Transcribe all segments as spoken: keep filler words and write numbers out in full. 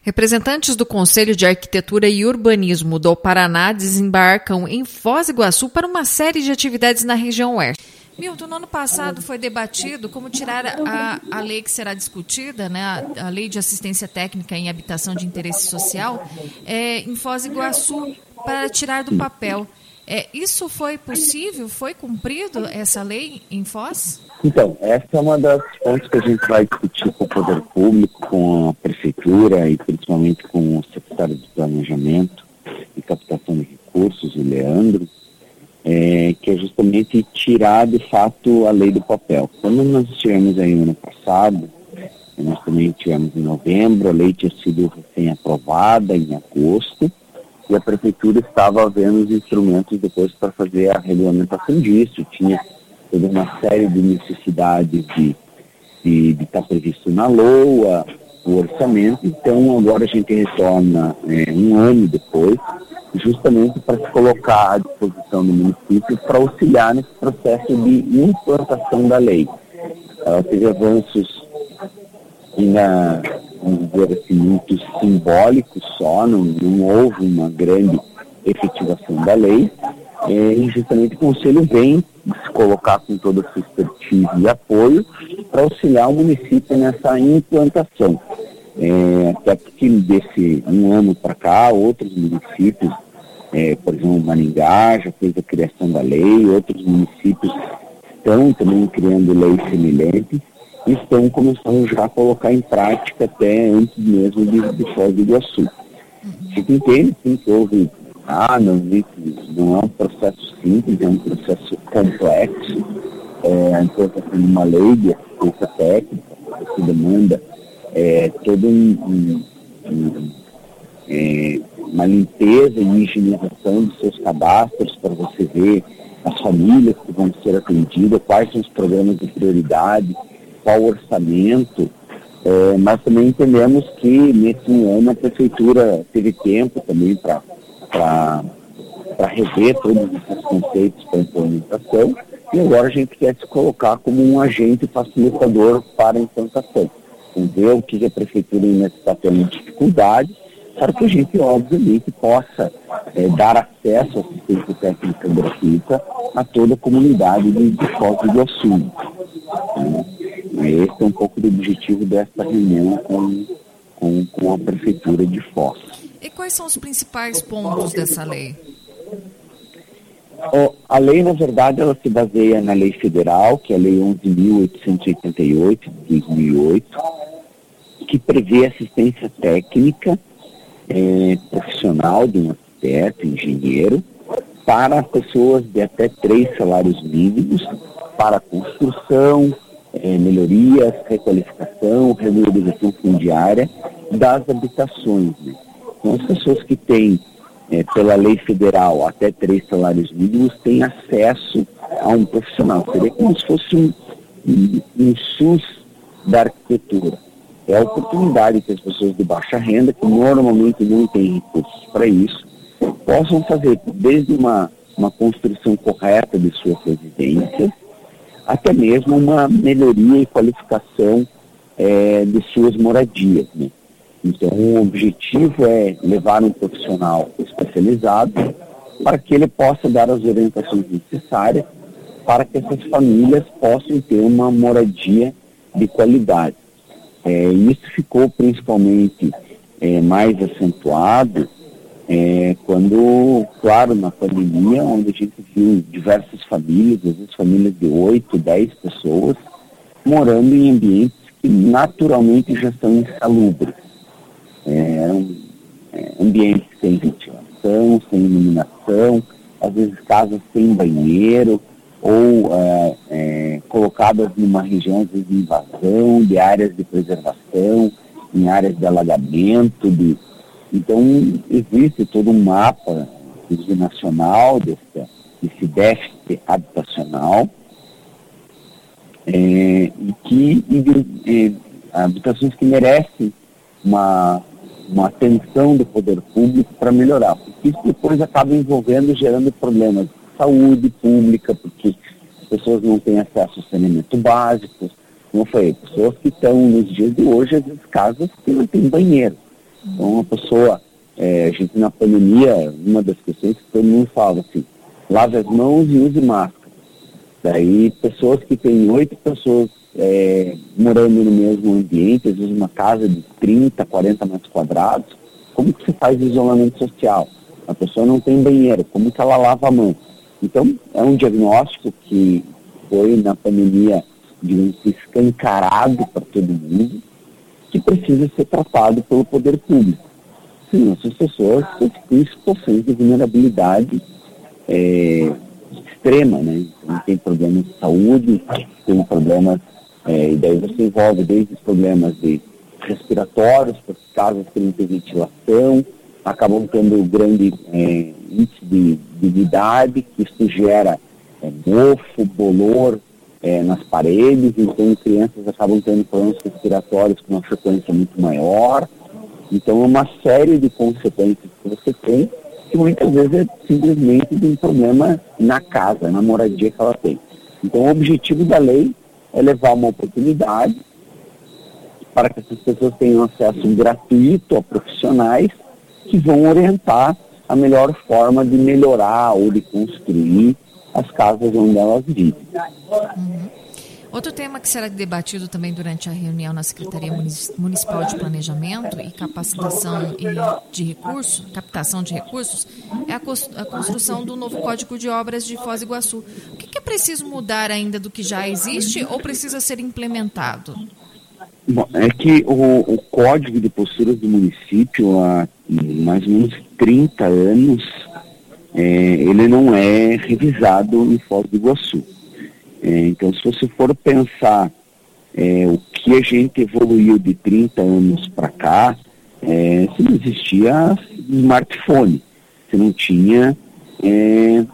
Representantes do Conselho de Arquitetura e Urbanismo do Paraná desembarcam em Foz do Iguaçu para uma série de atividades na região oeste. Milton, no ano passado foi debatido como tirar a, a lei que será discutida, né, a, a Lei de Assistência Técnica em Habitação de Interesse Social, é, em Foz do Iguaçu, para tirar do papel. É, isso foi possível? Foi cumprido essa lei em Foz? Então, essa é uma das pontos que a gente vai discutir com o Poder Público, com a Prefeitura e principalmente com o Secretário de Planejamento e Captação de Recursos, o Leandro, é, que é justamente tirar de fato a lei do papel. Quando nós tivemos aí no ano passado, nós também tivemos em novembro, a lei tinha sido recém-aprovada em agosto, e a Prefeitura estava vendo os instrumentos depois para fazer a regulamentação disso, tinha toda uma série de necessidades de de estar previsto na L O A, o orçamento. Então agora a gente retorna é, um ano depois, justamente para se colocar à disposição do município para auxiliar nesse processo de implantação da lei. Ela teve avanços ainda, vamos dizer assim, muito simbólicos só, não, não houve uma grande efetivação da lei, é, e justamente o Conselho vem se colocar com toda a sua expertise e apoio para auxiliar o município nessa implantação. É, até porque desse um ano para cá, outros municípios, é, por exemplo, Maringá já fez a criação da lei, outros municípios estão também criando leis semelhantes e estão começando já a colocar em prática até antes mesmo de, de Foz do Iguaçu. A gente entende, sim, que houve Ah, não, não é um processo simples, é um processo complexo. É, a implantação de uma lei de assistência técnica, que demanda é, toda um, um, um, é, uma limpeza e higienização dos seus cadastros para você ver as famílias que vão ser atendidas, quais são os programas de prioridade, qual o orçamento. É, mas também entendemos que nesse ano a Prefeitura teve tempo também para para rever todos esses conceitos para implementação, e agora a gente quer se colocar como um agente facilitador para a implantação. Então, ver o que a Prefeitura ainda está tendo dificuldade, para que a gente, obviamente, possa é, dar acesso à assistência técnica gratuita a toda a comunidade de, de Foz do Iguaçu. É, esse é um pouco do objetivo desta reunião com, com, com a Prefeitura de Foz. E quais são os principais pontos dessa lei? Oh, a lei, na verdade, ela se baseia na lei federal, que é a Lei onze mil oitocentos e oitenta e oito, de dois mil e oito, que prevê assistência técnica eh, profissional de um arquiteto, engenheiro, para pessoas de até três salários mínimos, para construção, eh, melhorias, requalificação, regularização fundiária das habitações, né? Então, as pessoas que têm, é, pela lei federal, até três salários mínimos, têm acesso a um profissional. Seria como se fosse um, um, um SUS da arquitetura. É a oportunidade que as pessoas de baixa renda, que normalmente não têm recursos para isso, possam fazer desde uma, uma construção correta de suas residências, até mesmo uma melhoria e qualificação é, de suas moradias, né? Então, o objetivo é levar um profissional especializado para que ele possa dar as orientações necessárias para que essas famílias possam ter uma moradia de qualidade. É, isso ficou principalmente é, mais acentuado é, quando, claro, na pandemia, onde a gente viu diversas famílias, às vezes famílias de oito, dez pessoas, morando em ambientes que naturalmente já são insalubres. É, é, ambientes sem ventilação, sem iluminação, às vezes casas sem banheiro, ou é, é, colocadas numa região às vezes de invasão, de áreas de preservação, em áreas de alagamento. De... Então, existe todo um mapa nacional desse, desse déficit habitacional, é, e que e de, e, habitações que merecem uma uma atenção do poder público para melhorar, porque isso depois acaba envolvendo e gerando problemas de saúde pública, porque as pessoas não têm acesso ao saneamento básico, como foi, pessoas que estão nos dias de hoje, às vezes casas que não têm banheiro, Então, a pessoa, é, a gente na pandemia, uma das questões que todo mundo fala assim, lave as mãos e use máscara. Daí, pessoas que têm oito pessoas é, morando no mesmo ambiente, às vezes uma casa de trinta, quarenta metros quadrados, como que se faz isolamento social? A pessoa não tem banheiro, como que ela lava a mão? Então, é um diagnóstico que foi, na pandemia, digamos, escancarado para todo mundo, que precisa ser tratado pelo poder público. Sim, essas pessoas têm situações de vulnerabilidade é, extrema, né? Então, tem problemas de saúde, tem problemas, é, e daí você envolve desde os problemas de respiratórios, para casas que não têm ventilação, acabam tendo grande é, índice de, de umidade, que isso gera é, mofo, bolor é, nas paredes, então crianças acabam tendo problemas respiratórios com uma frequência muito maior. Então é uma série de consequências que você tem, que muitas vezes é simplesmente de um problema na casa, na moradia que ela tem. Então o objetivo da lei é levar uma oportunidade para que essas pessoas tenham acesso gratuito a profissionais que vão orientar a melhor forma de melhorar ou de construir as casas onde elas vivem. Uhum. Outro tema que será debatido também durante a reunião na Secretaria Municipal de Planejamento e Capacitação de Recursos, captação de recursos, é a construção do novo Código de Obras de Foz do Iguaçu. O que é preciso mudar ainda do que já existe ou precisa ser implementado? Bom, é que o, o Código de Posturas do município há mais ou menos trinta anos, é, ele não é revisado em Foz do Iguaçu. É, então, se você for pensar é, o que a gente evoluiu de trinta anos para cá, é, se não existia smartphone, se não tinha é,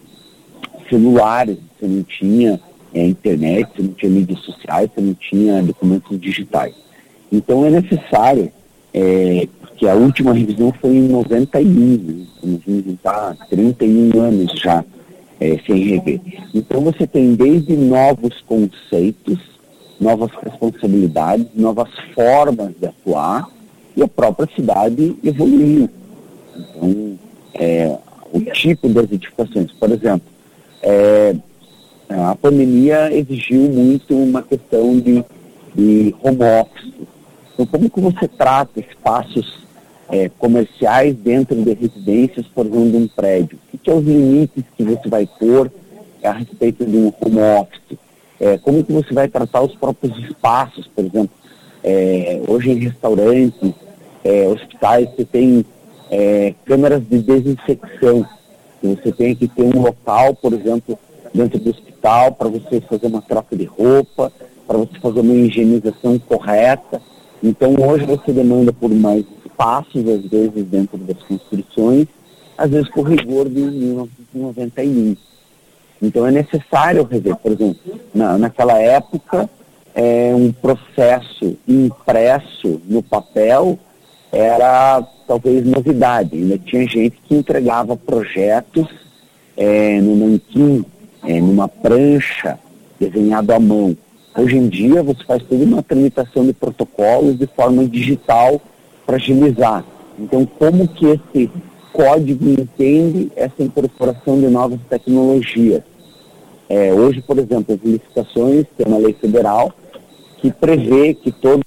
celulares, se não tinha é, internet, se não tinha mídias sociais, se não tinha documentos digitais. Então, é necessário, é, porque a última revisão foi em noventa e um, né? A gente está há trinta e um anos já, É, sem rever. Então você tem desde novos conceitos, novas responsabilidades, novas formas de atuar, e a própria cidade evoluiu. Então, é, o tipo das edificações, por exemplo, é, a pandemia exigiu muito uma questão de, de home office. Então, como que você trata espaços É, comerciais dentro de residências, por exemplo, de um prédio? O que, que é os limites que você vai pôr a respeito de um home office? É, como que você vai tratar os próprios espaços, por exemplo? É, hoje em restaurantes, é, hospitais, você tem é, câmeras de desinfecção. Você tem que ter um local, por exemplo, dentro do hospital, para você fazer uma troca de roupa, para você fazer uma higienização correta. Então, hoje você demanda por mais espaços, às vezes, dentro das construções, às vezes por rigor de mil novecentos e noventa e um. Então, é necessário rever. Por exemplo, na, naquela época, é, um processo impresso no papel era, talvez, novidade. Ainda tinha gente que entregava projetos é, no nanquim, é, numa prancha, desenhado à mão. Hoje em dia, você faz toda uma tramitação de protocolos de forma digital para agilizar. Então, como que esse código entende essa incorporação de novas tecnologias? É, hoje, por exemplo, as licitações, tem uma lei federal que prevê que todas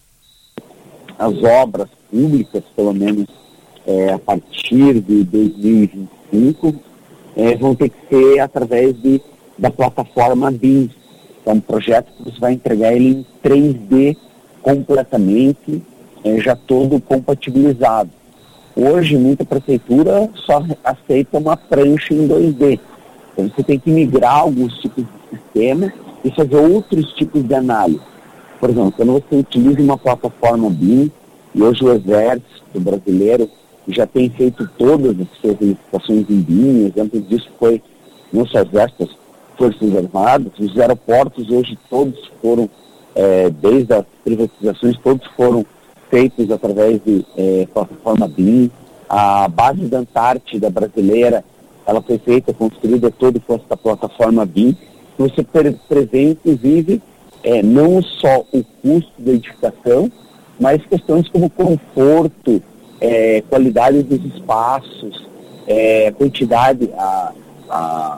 as obras públicas, pelo menos é, a partir de dois mil e vinte e cinco, é, vão ter que ser através de, da plataforma B I M. É um projeto que você vai entregar ele em três D completamente, é, já todo compatibilizado. Hoje, muita prefeitura só aceita uma prancha em dois D. Então, você tem que migrar alguns tipos de sistema e fazer outros tipos de análise. Por exemplo, quando você utiliza uma plataforma B I M, e hoje o Exército brasileiro já tem feito todas as suas licitações em B I M, exemplo disso foi não só Exército, Forças Armadas, os aeroportos hoje todos foram, é, desde as privatizações, todos foram feitos através de é, plataforma B I M. A base da Antártida brasileira, ela foi feita, construída toda com essa plataforma B I M. Você prevê, inclusive, é, não só o custo da edificação, mas questões como conforto, é, qualidade dos espaços, é, quantidade, a, a,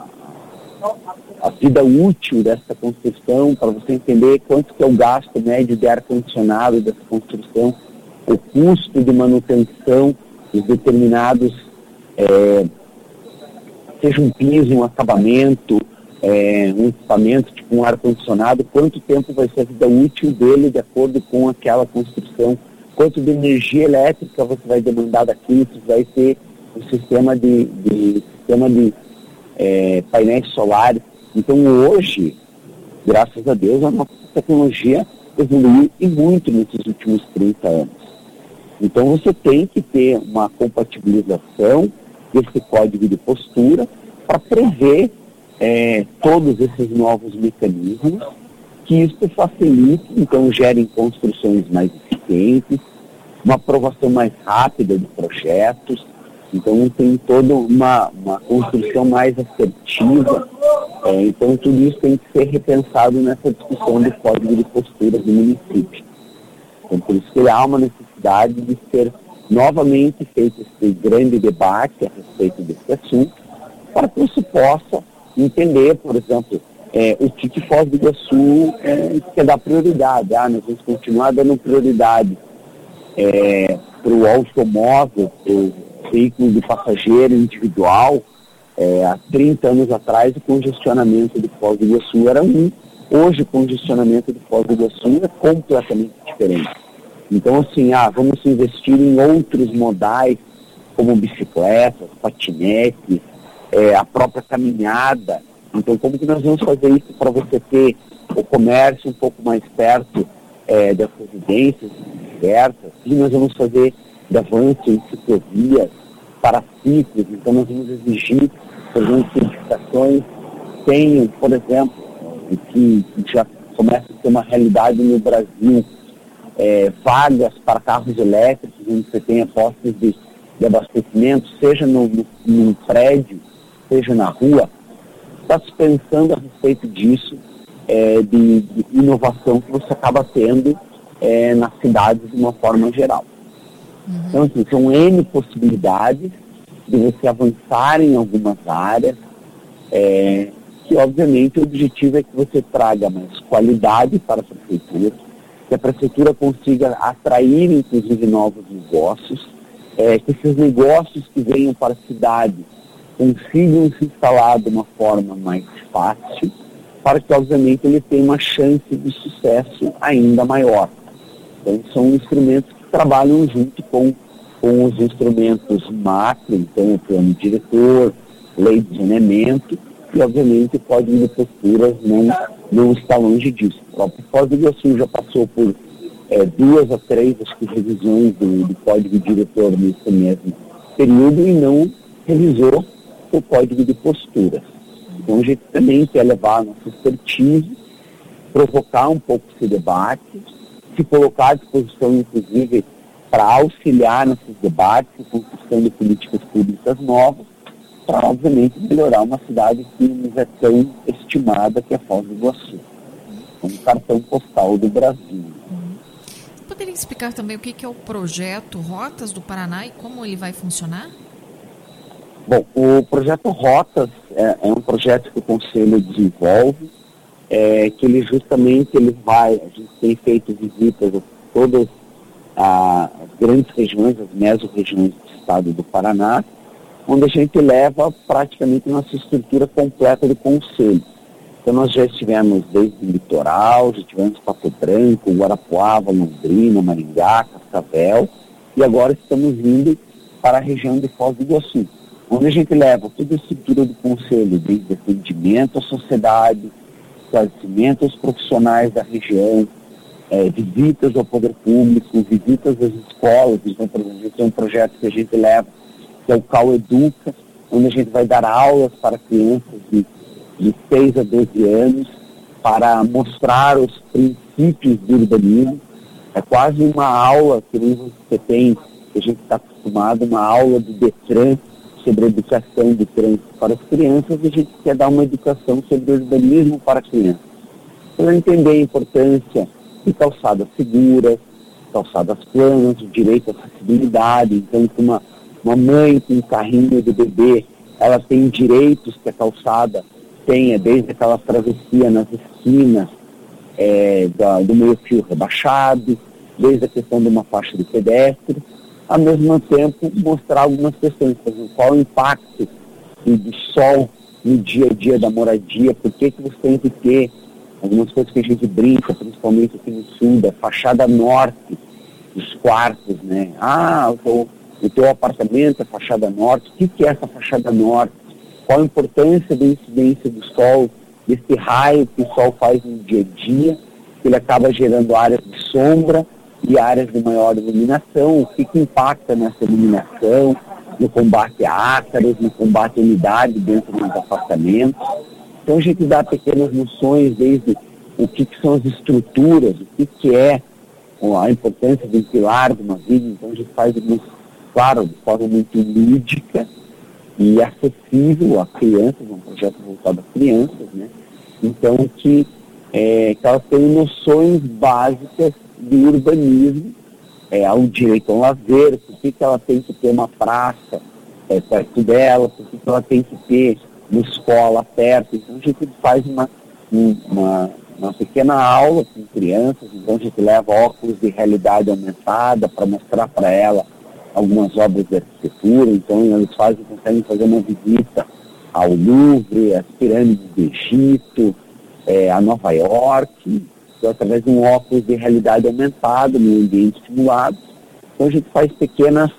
a vida útil dessa construção, para você entender quanto que é o gasto médio de ar-condicionado dessa construção, o custo de manutenção de determinados, é, seja um piso, um acabamento, é, um equipamento, tipo um ar-condicionado, quanto tempo vai ser a vida útil dele de acordo com aquela construção, quanto de energia elétrica você vai demandar daquilo, se vai ter um sistema de, de, sistema de é, painéis solares. Então hoje, graças a Deus, a nossa tecnologia evoluiu e muito nesses últimos trinta anos. Então você tem que ter uma compatibilização desse código de postura para prever é, todos esses novos mecanismos, que isso facilite, então gerem construções mais eficientes, uma aprovação mais rápida de projetos, então tem toda uma, uma construção mais assertiva, é, então tudo isso tem que ser repensado nessa discussão do código de postura do município. Então por isso que há uma necessidade de ser novamente feito esse grande debate a respeito desse assunto, para que você possa entender, por exemplo, é, o que, que Foz do Iguaçu é, quer dar prioridade. Ah, nós vamos continuar dando prioridade é, para o automóvel, para o veículo de passageiro individual. É, há trinta anos atrás, o congestionamento de Foz do Iguaçu era um. Hoje, o congestionamento de Foz do Iguaçu é completamente diferente. Então, assim, ah, vamos investir em outros modais, como bicicletas, patinetes, é, a própria caminhada. Então, como que nós vamos fazer isso para você ter o comércio um pouco mais perto é, das residências diversas? E nós vamos fazer de avanço em ciclovias para ciclos. Então, nós vamos exigir, por exemplo, certificações tenham, por exemplo, que já começa a ser uma realidade no Brasil, É, vagas para carros elétricos, onde você tenha postos de, de abastecimento, seja no, no, num prédio, seja na rua. Está se pensando a respeito disso, é, de, de inovação que você acaba tendo é, nas cidades de uma forma geral. Uhum. Então, assim, são N possibilidades de você avançar em algumas áreas, é, que obviamente o objetivo é que você traga mais qualidade para a prefeitura, que a prefeitura consiga atrair, inclusive, novos negócios, é, que esses negócios que venham para a cidade consigam se instalar de uma forma mais fácil, para que, obviamente, ele tenha uma chance de sucesso ainda maior. Então, são instrumentos que trabalham junto com, com os instrumentos macro, então, o plano diretor, lei de saneamento, e, obviamente, o código de posturas não, não está longe disso. O próprio Foz do Iguaçu já passou por é, duas a três acho que, revisões do, do código diretor nesse mesmo período e não revisou o código de posturas. Então, a gente também quer levar a nossa expertise, provocar um pouco esse debate, se colocar à disposição, inclusive, para auxiliar nesses debates e construção de políticas públicas novas, para, obviamente, melhorar uma cidade que nos é tão estimada que é Foz do Iguaçu. É um cartão postal do Brasil. Você poderia explicar também o que é o projeto Rotas do Paraná e como ele vai funcionar? Bom, o projeto Rotas é, é um projeto que o Conselho desenvolve, é, que ele justamente ele vai, a gente tem feito visitas a todas a, as grandes regiões, as mesorregiões do estado do Paraná, onde a gente leva praticamente nossa estrutura completa do Conselho. Então nós já estivemos desde o litoral, já tivemos Pato Branco, Guarapuava, Londrina, Maringá, Cascavel, e agora estamos indo para a região de Foz do Iguaçu, onde a gente leva toda a estrutura do Conselho, desde atendimento à sociedade, esclarecimento aos profissionais da região, é, visitas ao poder público, visitas às escolas. Então, por exemplo, tem um projeto que a gente leva, que é o Cal Educa, onde a gente vai dar aulas para crianças de, de seis a doze anos, para mostrar os princípios do urbanismo. É quase uma aula que você tem, que a gente está acostumado, uma aula do Detran, sobre a educação de trânsito para as crianças, e a gente quer dar uma educação sobre o urbanismo para crianças. Para entender a importância de calçadas seguras, calçadas planas, o direito à acessibilidade. Então, uma, uma mãe com um carrinho de bebê, ela tem direitos que a calçada tenha, desde aquela travessia nas esquinas, é, da, do meio-fio rebaixado, desde a questão de uma faixa de pedestre, ao mesmo tempo mostrar algumas questões, por exemplo, qual o impacto do sol no dia a dia da moradia, por que que você tem que ter algumas coisas que a gente brinca, principalmente aqui no sul, da fachada norte dos quartos, né? Ah, o, o teu apartamento é fachada norte, o que que é essa fachada norte? Qual a importância da incidência do sol, desse raio que o sol faz no dia a dia, que ele acaba gerando áreas de sombra e áreas de maior iluminação, o que que impacta nessa iluminação, no combate a ácaros, no combate à umidade dentro dos apartamentos. Então a gente dá pequenas noções desde o que, que são as estruturas, o que, que é a importância de um pilar de uma vida. Então a gente faz, claro, de forma muito lúdica e acessível a crianças, um projeto voltado a crianças, né? Então que, é, que elas tenham noções básicas de urbanismo, é, ao direito ao lazer, por que que ela tem que ter uma praça é, perto dela, por que que ela tem que ter uma escola perto. Então a gente faz uma, uma, uma pequena aula com crianças, então a gente leva óculos de realidade aumentada para mostrar para ela algumas obras de arquitetura. Então eles fazem, conseguem fazer uma visita ao Louvre, às pirâmides do Egito, é, a Nova York, então, através de um óculos de realidade aumentada, no ambiente simulado. Então a gente faz pequenas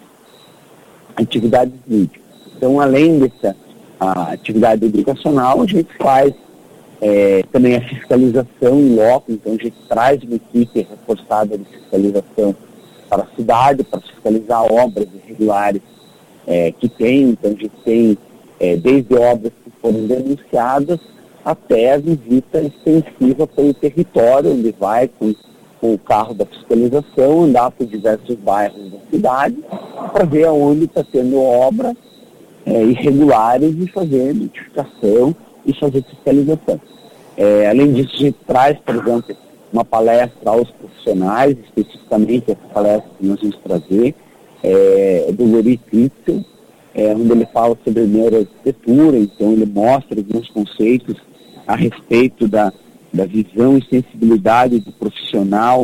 atividades lúdicas. Então, além dessa a atividade educacional, a gente faz é, também a fiscalização em loco. Então a gente traz uma equipe reforçada de fiscalização para a cidade, para fiscalizar obras irregulares é, que tem. Então a gente tem é, desde obras que foram denunciadas até a visita extensiva pelo território, onde vai com, com o carro da fiscalização, andar por diversos bairros da cidade, para ver aonde está tendo obra É, irregulares e fazer notificação e fazer fiscalização. É, além disso, a gente traz, por exemplo, uma palestra aos profissionais, especificamente essa palestra que nós vamos trazer, é, do Lori Kritzel, é, onde ele fala sobre neuroarquitetura. Então ele mostra alguns conceitos a respeito da, da visão e sensibilidade do profissional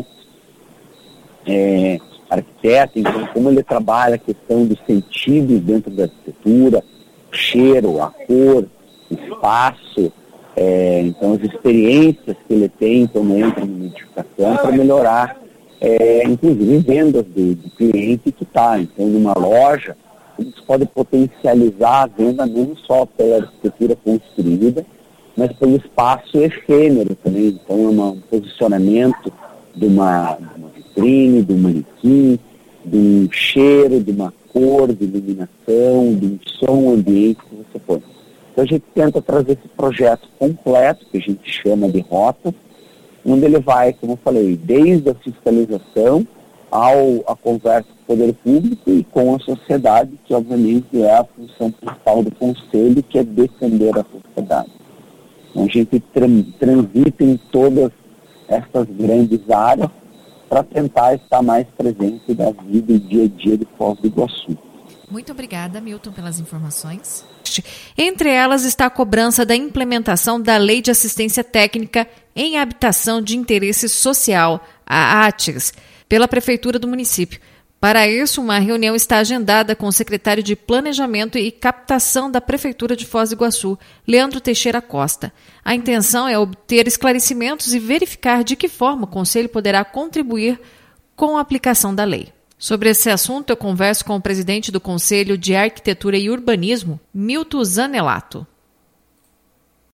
é, arquiteto. Então como ele trabalha a questão dos sentidos dentro da arquitetura, o cheiro, a cor, o espaço, é, então as experiências que ele tem também entra na edificação para melhorar, é, inclusive vendas do, do cliente que está. Então numa loja, eles podem potencializar a venda não só pela arquitetura construída, mas pelo espaço efêmero também. Então é uma, um posicionamento de uma, de uma vitrine, de um manequim, de um cheiro, de uma cor, de iluminação, de um som ambiente que você põe. Então a gente tenta trazer esse projeto completo, que a gente chama de rota, onde ele vai, como eu falei, desde a fiscalização ao a conversa com o poder público e com a sociedade, que obviamente é a função principal do conselho, que é defender a sociedade. Então a gente tran- transita em todas essas grandes áreas para tentar estar mais presente da vida e dia a dia de Foz do Iguaçu. Muito obrigada, Milton, pelas informações. Entre elas está a cobrança da implementação da Lei de Assistência Técnica em Habitação de Interesse Social, a ATIS, pela Prefeitura do município. Para isso, uma reunião está agendada com o secretário de Planejamento e Captação da Prefeitura de Foz do Iguaçu, Leandro Teixeira Costa. A intenção é obter esclarecimentos e verificar de que forma o Conselho poderá contribuir com a aplicação da lei. Sobre esse assunto, eu converso com o presidente do Conselho de Arquitetura e Urbanismo, Milton Zanelato.